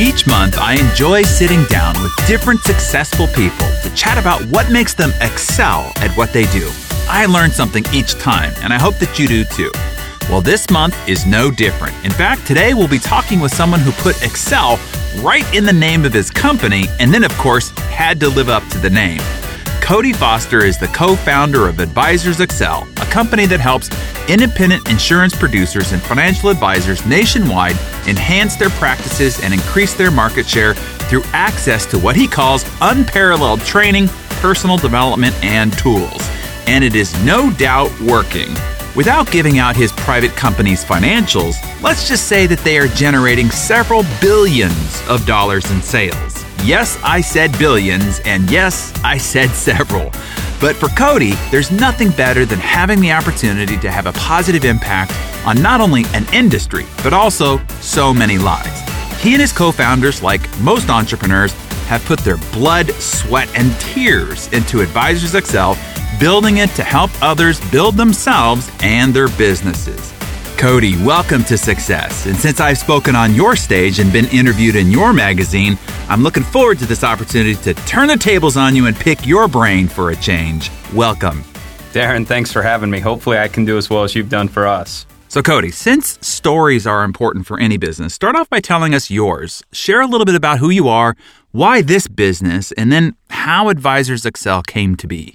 Each month, I enjoy sitting down with different successful people to chat about what makes them excel at what they do. I learn something each time, and I hope that you do too. Well, this month is no different. In fact, today we'll be talking with someone who put Excel right in the name of his company, and then, of course, had to live up to the name. Cody Foster is the co-founder of Advisors Excel, a company that helps independent insurance producers and financial advisors nationwide enhance their practices and increase their market share through access to what he calls unparalleled training, personal development, and tools. And it is no doubt working. Without giving out his private company's financials, let's just say that they are generating several billions of dollars in sales. Yes, I said billions, and yes, I said several. But for Cody, there's nothing better than having the opportunity to have a positive impact on not only an industry, but also so many lives. He and his co-founders, like most entrepreneurs, have put their blood, sweat, and tears into Advisors Excel, building it to help others build themselves and their businesses. Cody, welcome to Success. And since I've spoken on your stage and been interviewed in your magazine, I'm looking forward to this opportunity to turn the tables on you and pick your brain for a change. Welcome. Darren, thanks for having me. Hopefully I can do as well as you've done for us. So Cody, since stories are important for any business, start off by telling us yours. Share a little bit about who you are, why this business, and then how Advisors Excel came to be.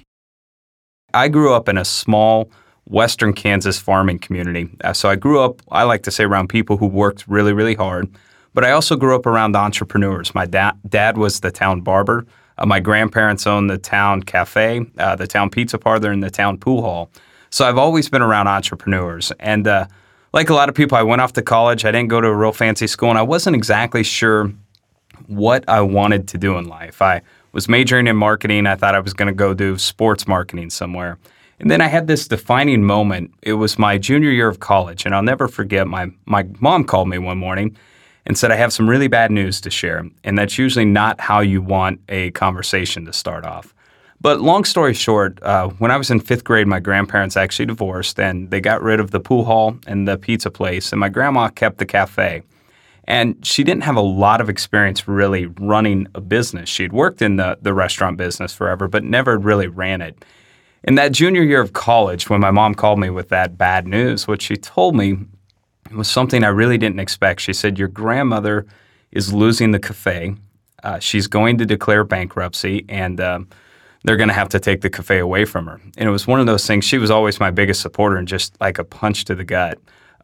I grew up in a small Western Kansas farming community. So I grew up, I like to say, around people who worked really, really hard. But I also grew up around entrepreneurs. My dad was the town barber. My grandparents owned the town cafe, the town pizza parlor, and the town pool hall. So I've always been around entrepreneurs. And like a lot of people, I went off to college. I didn't go to a real fancy school, and I wasn't exactly sure what I wanted to do in life. I was majoring in marketing. I thought I was going to go do sports marketing somewhere. And then I had this defining moment. It was my junior year of college, and I'll never forget, my mom called me one morning and said, I have some really bad news to share. And that's usually not how you want a conversation to start off. But long story short, when I was in fifth grade, my grandparents actually divorced, and they got rid of the pool hall and the pizza place, and my grandma kept the cafe. And she didn't have a lot of experience really running a business. She had worked in the restaurant business forever, but never really ran it. In that junior year of college, when my mom called me with that bad news, what she told me was something I really didn't expect. She said, your grandmother is losing the cafe. She's going to declare bankruptcy, and they're going to have to take the cafe away from her. And it was one of those things. She was always my biggest supporter, and just like a punch to the gut.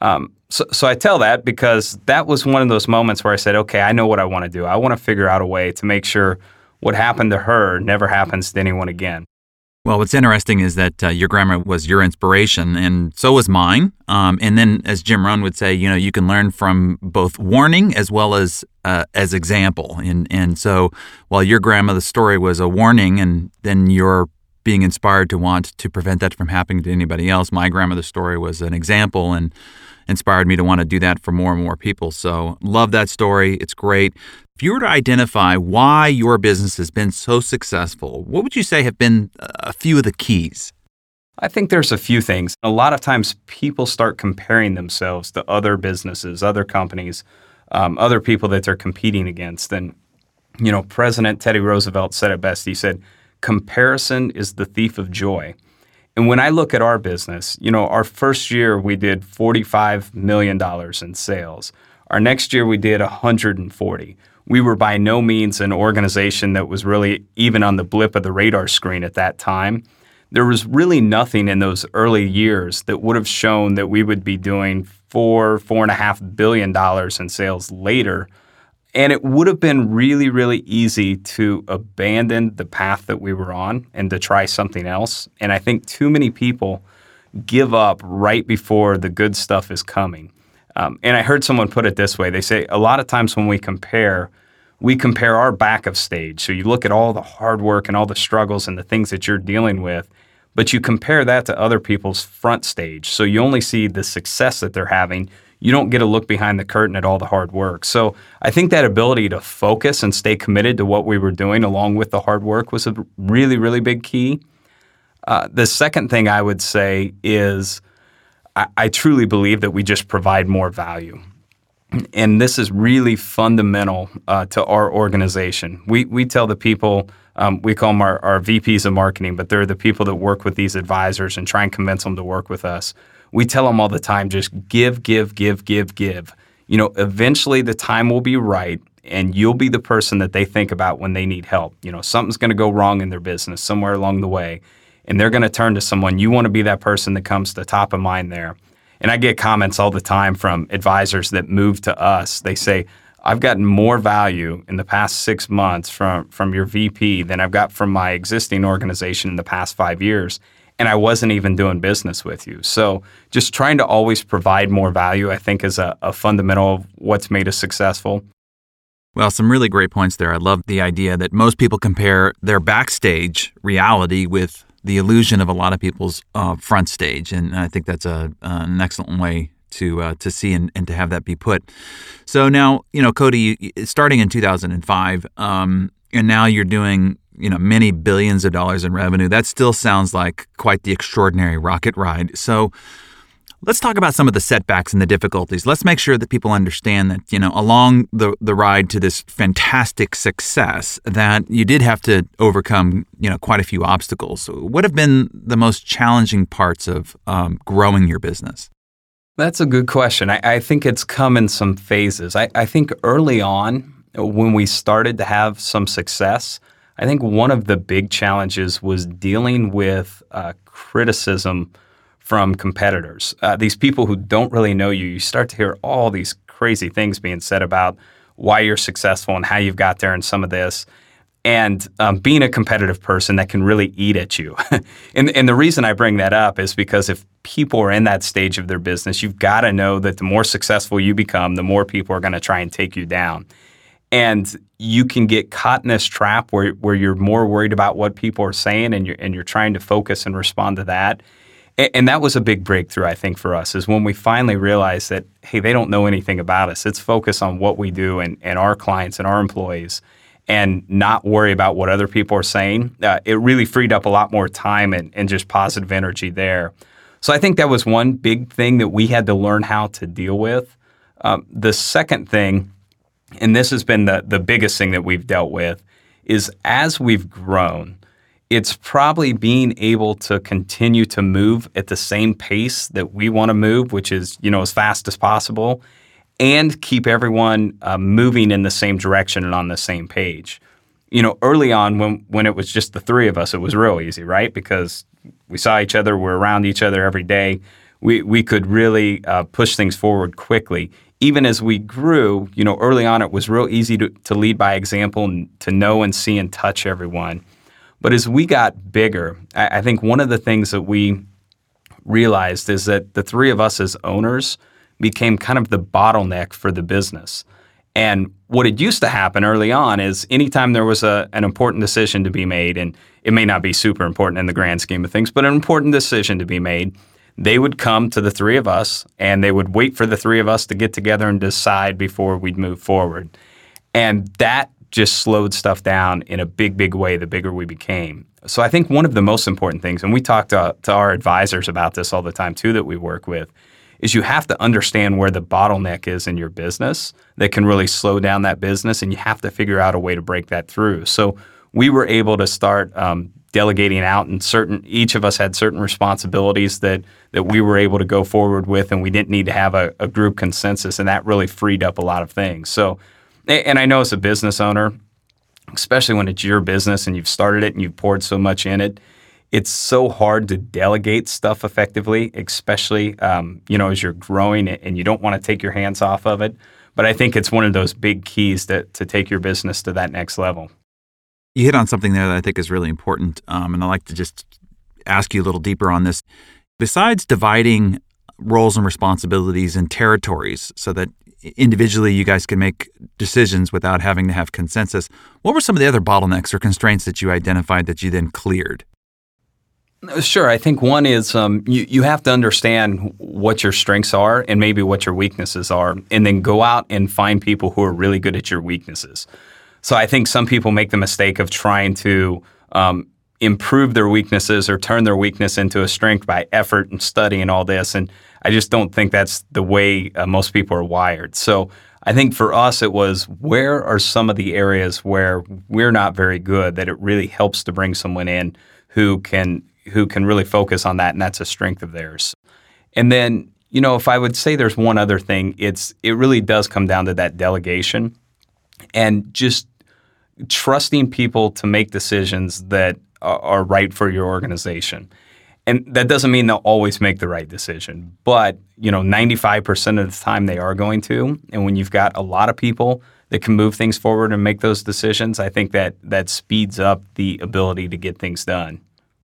So I tell that because that was one of those moments where I said, okay, I know what I want to do. I want to figure out a way to make sure what happened to her never happens to anyone again. Well, what's interesting is that your grandma was your inspiration, and so was mine. And then, as Jim Rohn would say, you can learn from both warning as well as example. And so, while your grandmother's story was a warning, and then you're being inspired to want to prevent that from happening to anybody else, my grandmother's story was an example and inspired me to want to do that for more and more people. So, love that story. It's great. If you were to identify why your business has been so successful, what would you say have been a few of the keys? I think there's a few things. A lot of times people start comparing themselves to other businesses, other companies, other people that they're competing against. And, President Teddy Roosevelt said it best. He said, comparison is the thief of joy. And when I look at our business, our first year we did $45 million in sales. Our next year we did 140. We were by no means an organization that was really even on the blip of the radar screen at that time. There was really nothing in those early years that would have shown that we would be doing $4.5 billion in sales later. And it would have been really, really easy to abandon the path that we were on and to try something else. And I think too many people give up right before the good stuff is coming. And I heard someone put it this way. They say a lot of times when we compare our back of stage. So you look at all the hard work and all the struggles and the things that you're dealing with, but you compare that to other people's front stage. So you only see the success that they're having. You don't get a look behind the curtain at all the hard work. So I think that ability to focus and stay committed to what we were doing along with the hard work was a really, really big key. The second thing I would say is I truly believe that we just provide more value. and this is really fundamental to our organization. We tell the people, we call them our VPs of marketing, but they're the people that work with these advisors and try and convince them to work with us. We tell them all the time, just give. Eventually the time will be right, and you'll be the person that they think about when they need help. Something's going to go wrong in their business somewhere along the way, and they're going to turn to someone. You want to be that person that comes to top of mind there. And I get comments all the time from advisors that move to us. They say, I've gotten more value in the past 6 months from your VP than I've got from my existing organization in the past 5 years. And I wasn't even doing business with you. So just trying to always provide more value, I think, is a fundamental of what's made us successful. Well, some really great points there. I love the idea that most people compare their backstage reality with the illusion of a lot of people's front stage. And I think that's an excellent way to see and to have that be put. So now, Cody, starting in 2005, and now you're doing many billions of dollars in revenue. That still sounds like quite the extraordinary rocket ride. So let's talk about some of the setbacks and the difficulties. Let's make sure that people understand that, along the ride to this fantastic success, that you did have to overcome, quite a few obstacles. So what have been the most challenging parts of growing your business? That's a good question. I think it's come in some phases. I think early on, when we started to have some success, I think one of the big challenges was dealing with criticism from competitors. These people who don't really know you, you start to hear all these crazy things being said about why you're successful and how you've got there and some of this. And being a competitive person, that can really eat at you. and the reason I bring that up is because if people are in that stage of their business, you've got to know that the more successful you become, the more people are going to try and take you down. And you can get caught in this trap where you're more worried about what people are saying and you're trying to focus and respond to that. And that was a big breakthrough, I think, for us, is when we finally realized that, hey, they don't know anything about us. Let's focus on what we do and our clients and our employees and not worry about what other people are saying. It really freed up a lot more time and just positive energy there. So I think that was one big thing that we had to learn how to deal with. The second thing, and this has been the biggest thing that we've dealt with, is as we've grown, it's probably being able to continue to move at the same pace that we want to move, which is, as fast as possible, and keep everyone moving in the same direction and on the same page. Early on when it was just the three of us, it was real easy, right? Because we saw each other, we're around each other every day. We could really push things forward quickly. Even as we grew, early on, it was real easy to lead by example and to know and see and touch everyone. But as we got bigger, I think one of the things that we realized is that the three of us as owners became kind of the bottleneck for the business. And what had used to happen early on is anytime there was an important decision to be made, and it may not be super important in the grand scheme of things, but an important decision to be made, they would come to the three of us and they would wait for the three of us to get together and decide before we'd move forward. And that just slowed stuff down in a big, big way the bigger we became. So I think one of the most important things, and we talk to our advisors about this all the time too that we work with, is you have to understand where the bottleneck is in your business that can really slow down that business, and you have to figure out a way to break that through. So we were able to start delegating out, and each of us had certain responsibilities that we were able to go forward with, and we didn't need to have a group consensus, and that really freed up a lot of things. So, and I know as a business owner, especially when it's your business and you've started it and you've poured so much in it, it's so hard to delegate stuff effectively, especially as you're growing and you don't want to take your hands off of it. But I think it's one of those big keys to take your business to that next level. You hit on something there that I think is really important, and I'd like to just ask you a little deeper on this. Besides dividing roles and responsibilities and territories so that individually you guys can make decisions without having to have consensus, what were some of the other bottlenecks or constraints that you identified that you then cleared? Sure. I think one is you have to understand what your strengths are and maybe what your weaknesses are, and then go out and find people who are really good at your weaknesses. So I think some people make the mistake of trying to improve their weaknesses or turn their weakness into a strength by effort and study and all this. And I just don't think that's the way most people are wired. So I think for us, it was where are some of the areas where we're not very good that it really helps to bring someone in who can really focus on that, and that's a strength of theirs. And then, if I would say there's one other thing, it really does come down to that delegation and just trusting people to make decisions that are right for your organization. And that doesn't mean they'll always make the right decision, but 95% of the time they are going to. And when you've got a lot of people that can move things forward and make those decisions, I think that speeds up the ability to get things done.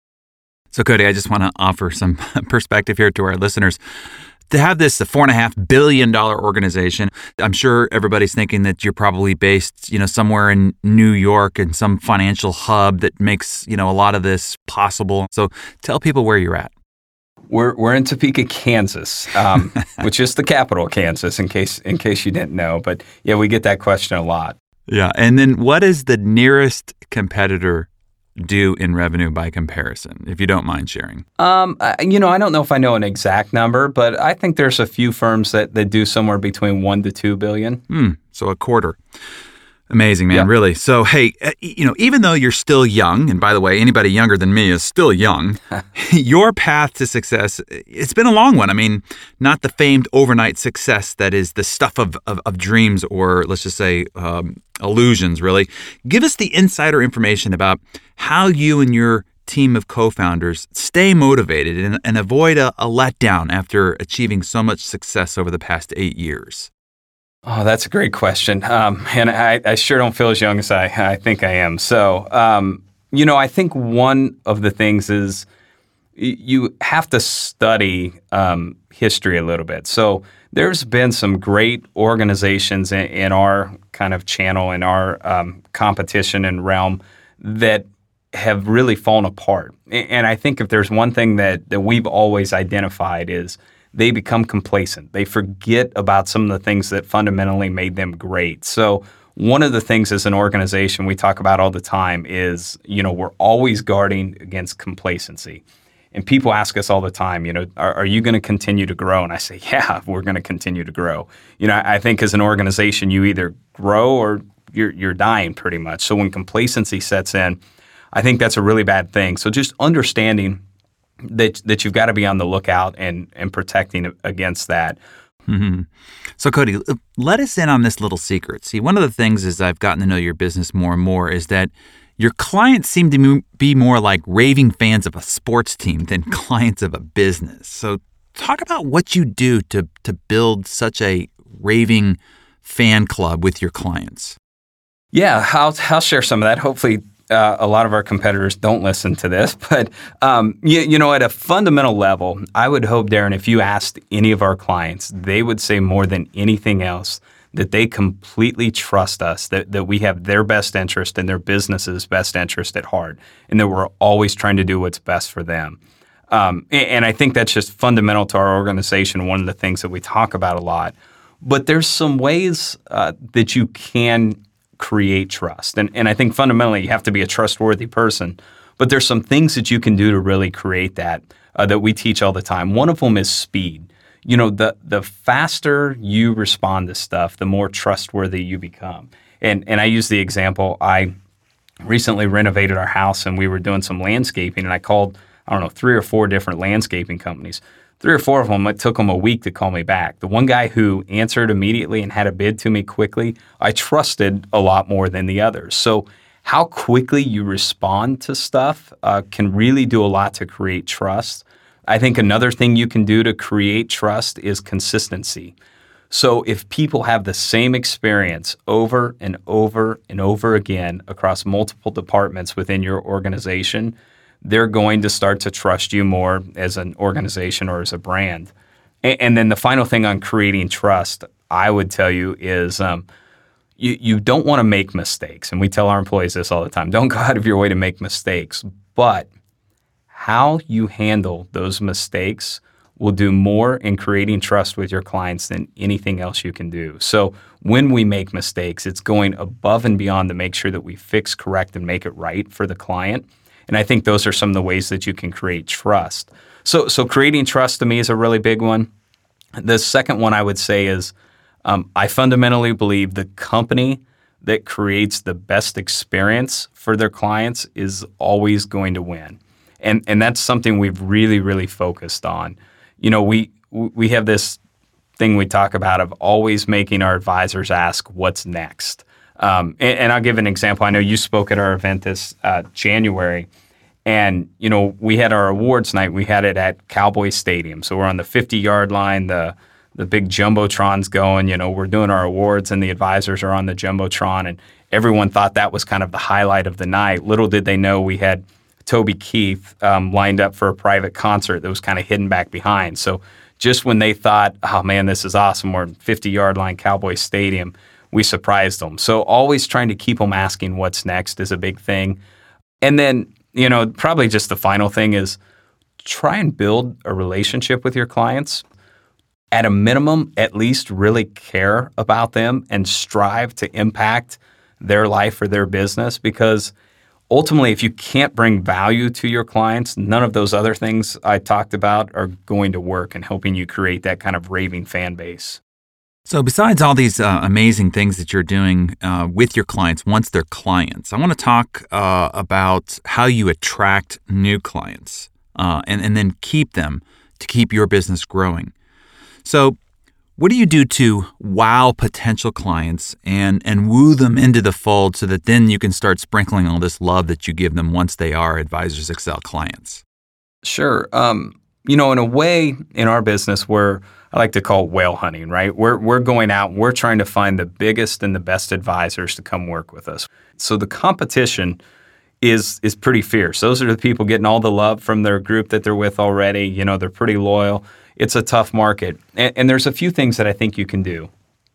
So Cody, I just want to offer some perspective here to our listeners. To have this, a $4.5 billion organization, I'm sure everybody's thinking that you're probably based, somewhere in New York in some financial hub that makes, a lot of this possible. So tell people where you're at. We're in Topeka, Kansas, which is the capital of Kansas, in case you didn't know. But yeah, we get that question a lot. Yeah, and then what is the nearest competitor do in revenue by comparison, if you don't mind sharing? I don't know if I know an exact number, but I think there's a few firms that do somewhere between $1 to $2 billion. So a quarter. Amazing, man, really. So, hey, even though you're still young, and by the way, anybody younger than me is still young, your path to success, it's been a long one. I mean, not the famed overnight success that is the stuff of dreams or, let's just say, illusions, really. Give us the insider information about how you and your team of co-founders stay motivated and avoid a letdown after achieving so much success over the past 8 years. Oh, that's a great question. And I sure don't feel as young as I think I am. So, I think one of the things is you have to study history a little bit. So there's been some great organizations in our kind of channel, in our competition and realm that have really fallen apart. And I think if there's one thing that we've always identified is they become complacent. They forget about some of the things that fundamentally made them great. So one of the things as an organization we talk about all the time is, we're always guarding against complacency. And people ask us all the time, are you going to continue to grow? And I say, yeah, we're going to continue to grow. I think as an organization, you either grow or you're dying pretty much. So when complacency sets in, I think that's a really bad thing. So just understanding that you've got to be on the lookout and protecting against that. Mm-hmm. So Cody, let us in on this little secret. See, one of the things as I've gotten to know your business more and more is that your clients seem to be more like raving fans of a sports team than clients of a business. So talk about what you do to build such a raving fan club with your clients. Yeah, I'll share some of that. Hopefully a lot of our competitors don't listen to this, but at a fundamental level, I would hope, Darren, if you asked any of our clients, they would say more than anything else that they completely trust us, that we have their best interest and their business's best interest at heart, and that we're always trying to do what's best for them. And I think that's just fundamental to our organization, one of the things that we talk about a lot. But there's some ways that you can create trust. And I think fundamentally you have to be a trustworthy person. But there's some things that you can do to really create that we teach all the time. One of them is speed. The faster you respond to stuff, the more trustworthy you become. And I use the example, I recently renovated our house and we were doing some landscaping and I called, 3 or 4 different landscaping companies. 3 or 4 of them, it took them a week to call me back. The one guy who answered immediately and had a bid to me quickly, I trusted a lot more than the others. So how quickly you respond to stuff can really do a lot to create trust. I think another thing you can do to create trust is consistency. So if people have the same experience over and over and over again across multiple departments within your organization, they're going to start to trust you more as an organization or as a brand. And then the final thing on creating trust, I would tell you is you don't want to make mistakes. And we tell our employees this all the time. Don't go out of your way to make mistakes. But how you handle those mistakes will do more in creating trust with your clients than anything else you can do. So when we make mistakes, it's going above and beyond to make sure that we fix, correct, and make it right for the client. And I think those are some of the ways that you can create trust. So creating trust to me is a really big one. The second one I would say is I fundamentally believe the company that creates the best experience for their clients is always going to win. And that's something we've really, really focused on. You know, we have this thing we talk about of always making our advisors ask what's next. And I'll give an example. I know you spoke at our event this January, and you know we had our awards night. We had it at Cowboy Stadium, so we're on the 50-yard line. The big jumbotrons going. You know, we're doing our awards, and the advisors are on the jumbotron, and everyone thought that was kind of the highlight of the night. Little did they know we had Toby Keith lined up for a private concert that was kind of hidden back behind. So just when they thought, oh man, this is awesome, we're 50-yard line Cowboy Stadium, we surprised them. So always trying to keep them asking what's next is a big thing. And then, you know, probably just the final thing is try and build a relationship with your clients. At a minimum, at least really care about them and strive to impact their life or their business, because ultimately, if you can't bring value to your clients, none of those other things I talked about are going to work in helping you create that kind of raving fan base. So besides all these amazing things that you're doing with your clients once they're clients, I want to talk about how you attract new clients and then keep them to keep your business growing. So what do you do to wow potential clients and woo them into the fold so that then you can start sprinkling all this love that you give them once they are Advisors Excel clients? Sure. You know, in a way, in our business, I like to call whale hunting, right? We're going out and we're trying to find the biggest and the best advisors to come work with us. So the competition is pretty fierce. Those are the people getting all the love from their group that they're with already. You know, they're pretty loyal. It's a tough market. And there's a few things that I think you can do.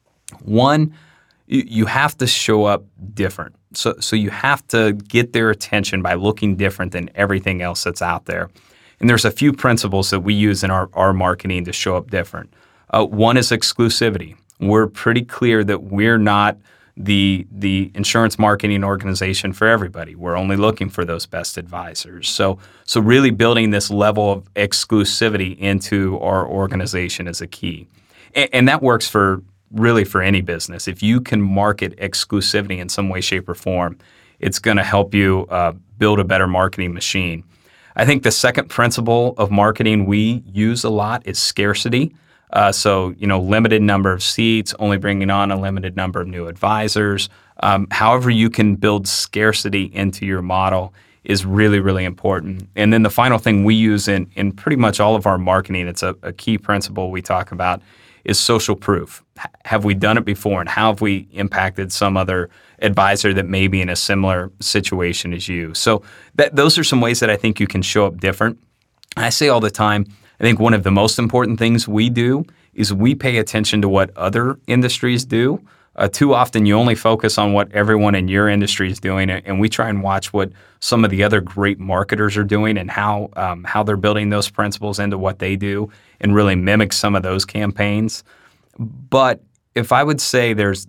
One, you have to show up different. So you have to get their attention by looking different than everything else that's out there. And there's a few principles that we use in our marketing to show up different. One is exclusivity. We're pretty clear that we're not the insurance marketing organization for everybody. We're only looking for those best advisors. So really building this level of exclusivity into our organization is a key. And that works for any business. If you can market exclusivity in some way, shape, or form, it's going to help you build a better marketing machine. I think the second principle of marketing we use a lot is scarcity. So, you know, limited number of seats, only bringing on a limited number of new advisors. However you can build scarcity into your model is really, really important. And then the final thing we use in pretty much all of our marketing, it's a key principle we talk about, is social proof. Have we done it before, and how have we impacted some other advisor that may be in a similar situation as you? So those are some ways that I think you can show up different. I say all the time, I think one of the most important things we do is we pay attention to what other industries do. Too often you only focus on what everyone in your industry is doing, and we try and watch what some of the other great marketers are doing and how they're building those principles into what they do and really mimic some of those campaigns. But if I would say there's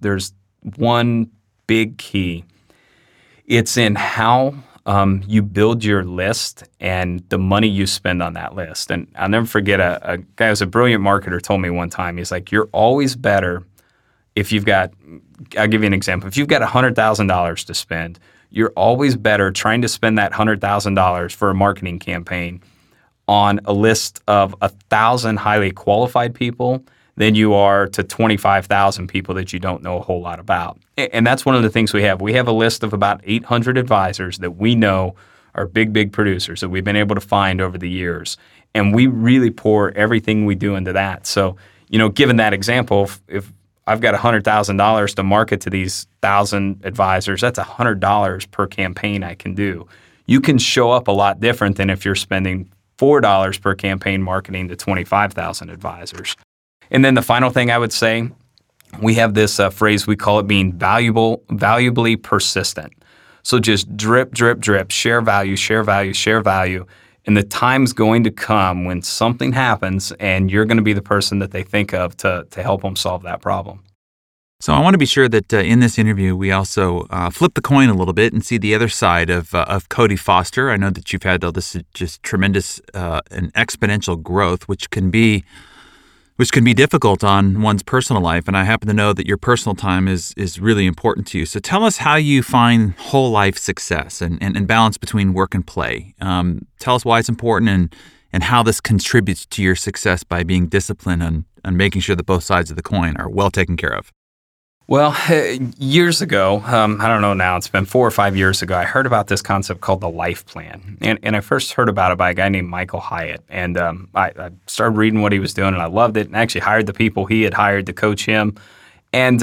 one big key, it's in how you build your list and the money you spend on that list. And I'll never forget a guy who was a brilliant marketer told me one time, he's like, you're always better if you've got, I'll give you an example. If you've got $100,000 to spend, you're always better trying to spend that $100,000 for a marketing campaign on a list of 1,000 highly qualified people than you are to 25,000 people that you don't know a whole lot about. And that's one of the things we have. We have a list of about 800 advisors that we know are big producers that we've been able to find over the years. And we really pour everything we do into that. So, you know, given that example, if I've got $100,000 to market to these 1,000 advisors, that's $100 per campaign I can do. You can show up a lot different than if you're spending $4 per campaign marketing to 25,000 advisors. And then the final thing I would say, we have this phrase, we call it being valuably persistent. So just drip, share value. And the time's going to come when something happens and you're going to be the person that they think of to help them solve that problem. So I want to be sure that in this interview, we also flip the coin a little bit and see the other side of Cody Foster. I know that you've had all this just tremendous and exponential growth, which can be which can be difficult on one's personal life. And I happen to know that your personal time is really important to you. So tell us how you find whole life success and balance between work and play. Tell us why it's important and how this contributes to your success by being disciplined and making sure that both sides of the coin are well taken care of. Well, years ago, I don't know now, it's been 4 or 5 years ago, I heard about this concept called the life plan. And I first heard about it by a guy named Michael Hyatt. And I started reading what he was doing, and I loved it, and actually hired the people he had hired to coach him. And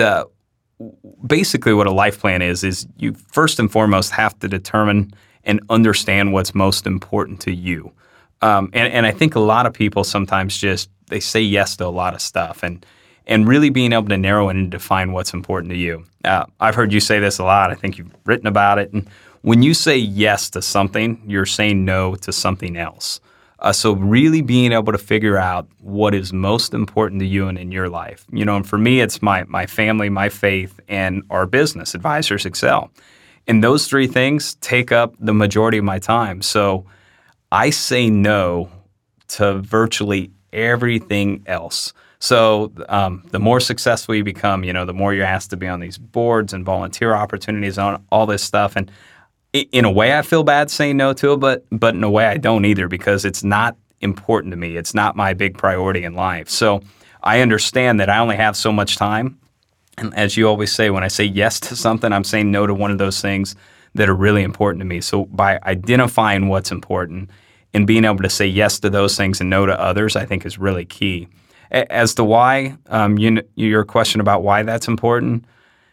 basically what a life plan is you first and foremost have to determine and understand what's most important to you. And I think a lot of people sometimes they say yes to a lot of stuff. And really being able to narrow in and define what's important to you. I've heard you say this a lot. I think you've written about it. And when you say yes to something, you're saying no to something else. So really being able to figure out what is most important to you and in your life. And for me, it's my family, my faith, and our business, Advisors Excel. And those three things take up the majority of my time. So I say no to virtually everything else. So the more successful you become, the more you're asked to be on these boards and volunteer opportunities on all this stuff. And in a way, I feel bad saying no to it, but in a way I don't either, because it's not important to me. It's not my big priority in life. So I understand that I only have so much time. And as you always say, when I say yes to something, I'm saying no to one of those things that are really important to me. So by identifying what's important and being able to say yes to those things and no to others, I think is really key. As to why, your question about why that's important,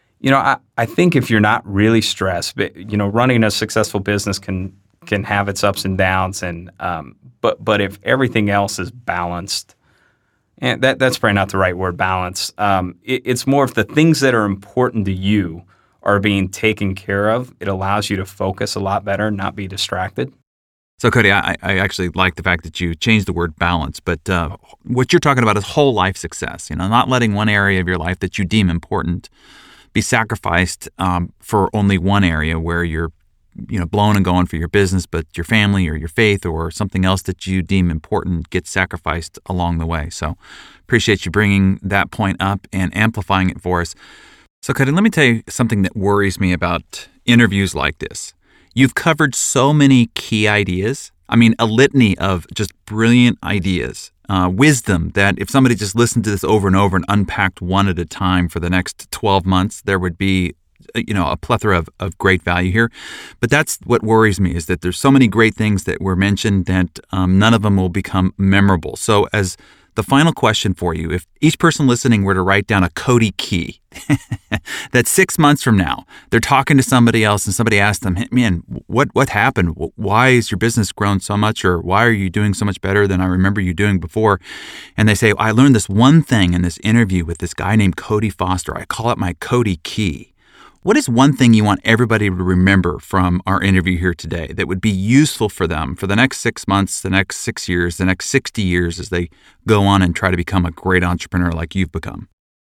I think if you're not really stressed, running a successful business can have its ups and downs, and but if everything else is balanced, and that's probably not the right word, balance. It's more if the things that are important to you are being taken care of, it allows you to focus a lot better and not be distracted. So, Cody, I actually like the fact that you changed the word balance, but what you're talking about is whole life success, not letting one area of your life that you deem important be sacrificed for only one area where you're, blowing and going for your business, but your family or your faith or something else that you deem important gets sacrificed along the way. So appreciate you bringing that point up and amplifying it for us. So, Cody, let me tell you something that worries me about interviews like this. You've covered so many key ideas. I mean, a litany of just brilliant ideas, wisdom that if somebody just listened to this over and over and unpacked one at a time for the next 12 months, there would be, a plethora of great value here. But that's what worries me, is that there's so many great things that were mentioned that none of them will become memorable. So as the final question for you, if each person listening were to write down a Cody key, that 6 months from now, they're talking to somebody else and somebody asks them, hey, man, what happened? Why has your business grown so much? Or why are you doing so much better than I remember you doing before? And they say, I learned this one thing in this interview with this guy named Cody Foster. I call it my Cody key. What is one thing you want everybody to remember from our interview here today that would be useful for them for the next 6 months, the next 6 years, the next 60 years as they go on and try to become a great entrepreneur like you've become?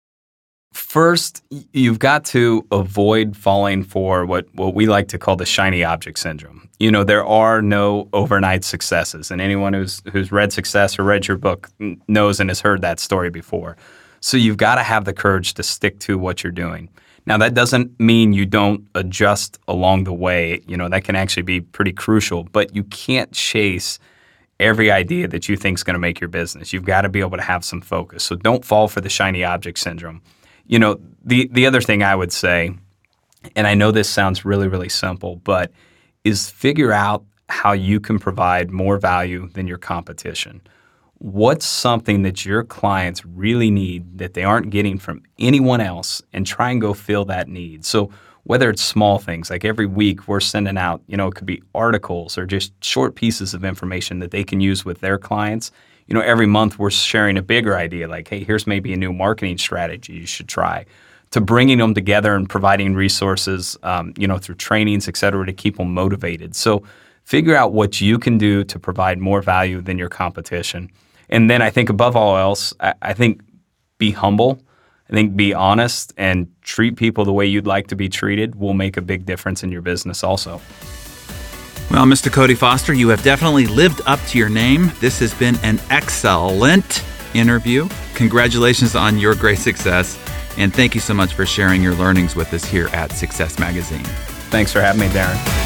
First, you've got to avoid falling for what we like to call the shiny object syndrome. There are no overnight successes, and anyone who's read Success or read your book knows and has heard that story before. So you've got to have the courage to stick to what you're doing. Now, that doesn't mean you don't adjust along the way. That can actually be pretty crucial, but you can't chase every idea that you think is going to make your business. You've got to be able to have some focus. So don't fall for the shiny object syndrome. The other thing I would say, and I know this sounds really, really simple, but is figure out how you can provide more value than your competition. What's something that your clients really need that they aren't getting from anyone else, and try and go fill that need. So whether it's small things, like every week we're sending out, it could be articles or just short pieces of information that they can use with their clients. Every month we're sharing a bigger idea, like, hey, here's maybe a new marketing strategy you should try, to bringing them together and providing resources, through trainings, et cetera, to keep them motivated. So figure out what you can do to provide more value than your competition. And then I think above all else, I think be humble. I think be honest and treat people the way you'd like to be treated will make a big difference in your business also. Well, Mr. Cody Foster, you have definitely lived up to your name. This has been an excellent interview. congratulations on your great success. And thank you so much for sharing your learnings with us here at Success Magazine. Thanks for having me, Darren.